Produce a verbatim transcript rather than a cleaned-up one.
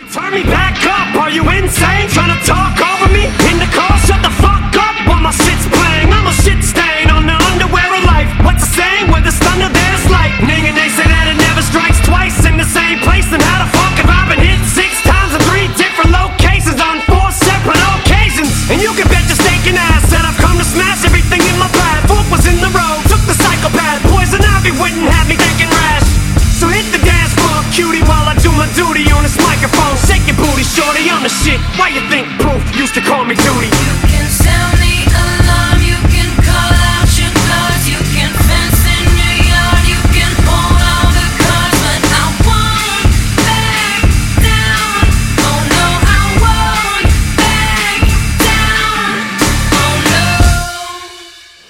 Turn me back up, are you insane? Trying to talk over me? In the car, shut the fuck up while my shit's playing. I'm a shit stain on the underwear of life. What's the saying? Where there's thunder, there's lightning. And they say that it never strikes twice in the same place. Then how the fuck have I been hit six times in three different locations on four separate occasions? And you can bet your stinking ass that I've come to smash everything in my path. Fork was in the road, took the psychopath. Poison ivy wouldn't have me thinking rash. So hit the dance floor, cutie, while I do my duty on this microphone. Shake your booty, shorty, I'm the shit. Why you think Proof used to call me Duty? You can sound